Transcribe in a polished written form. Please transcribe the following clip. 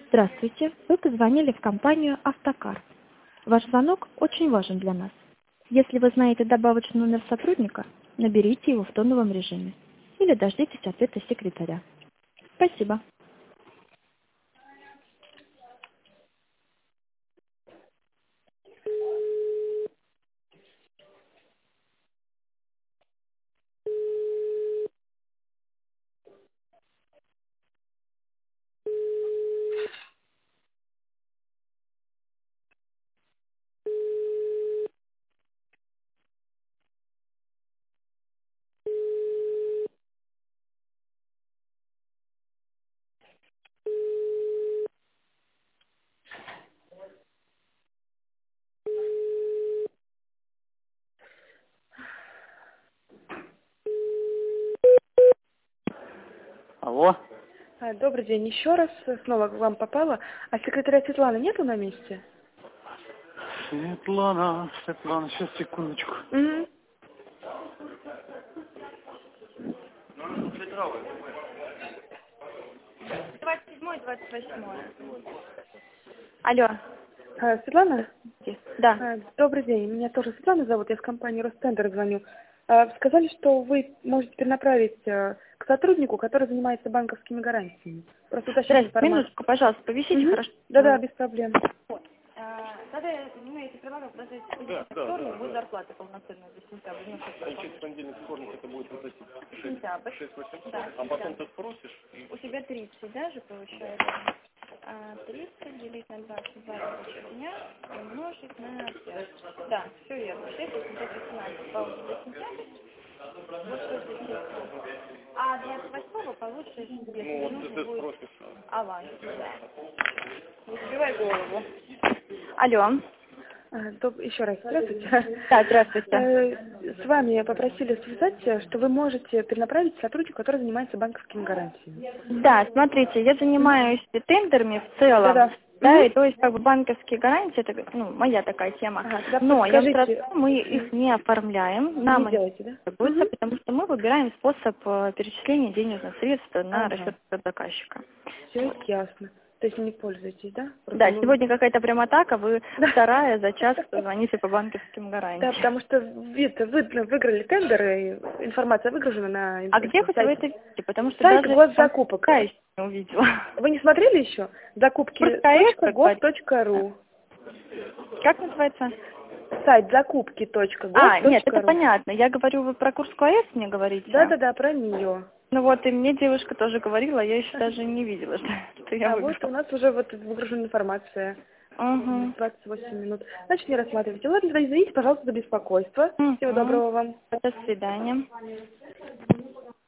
Здравствуйте, вы позвонили в компанию «Автокар». Ваш звонок очень важен для нас. Если вы знаете добавочный номер сотрудника, наберите его в тоновом режиме или дождитесь ответа секретаря. Спасибо. Алло. Добрый день еще раз. Снова к вам попала. А секретаря Светланы нету на месте? Светлана, сейчас, секундочку. Угу. Петрова. 27-й, 28-й. Алло. Светлана? Да. Добрый день. Меня тоже Светлана зовут. Я с компании Ростендер звоню. Сказали, что вы можете перенаправить к сотруднику, который занимается банковскими гарантиями. Просто уточнить Здравствуйте, информацию. минутку, пожалуйста, повисите, Угу. хорошо? Да-да, без проблем. Тогда, если предлагаю подождать вторник, будет зарплата полноценная за сентябрь. Значит, в понедельник, вторник это будет вот эти Сентябрь. 6-800, Да, а потом ты спросишь. у тебя 30 даже получается. 30 делить на 22 рабочих дня и умножить на 5. Да, все верно. 6, 818 получится за сентябрь. Вот что здесь есть. А 28-го получишь, если Ну, вот нужно ты будет спросишь. аванс. Да. Не сбивай голову. Алло. Еще раз, здравствуйте. Да, здравствуйте. С вами попросили связать, что вы можете перенаправить сотруднику, который занимается банковскими гарантиями. Да, смотрите, я занимаюсь тендерами в целом, Да-да. да, Угу. и то есть как бы банковские гарантии, это моя такая тема. Тогда Но я подскажите, сразу, мы их не оформляем, не нам они делаете, да? не требуются, потому что мы выбираем способ перечисления денежных средств на Ага. расчет заказчика. Все Вот. ясно. То есть не пользуетесь, да? Да, сегодня какая-то прям атака, вы Да. вторая за час, кто звоните по банковским Да, гарантиям. потому что вы выиграли тендер, и информация выгружена на А где хоть вы сайт, это видите? Потому что сайт даже госзакупок. я еще не увидела. Вы не смотрели еще? Курс-проект, как говорится. Закупки.gov.ru. Как называется? Сайт Нет, это закупки.gov.ru. понятно. Я говорю, вы про курс КС мне говорите? Да-да-да, про нее. Ну вот, и мне девушка тоже говорила, я еще даже не видела, что я А вот у выиграла. нас уже вот выгружена информация. Угу. 28 минут. Значит, не рассматривайте. Ладно, извините, пожалуйста, за беспокойство. Всего Угу. доброго вам. До свидания.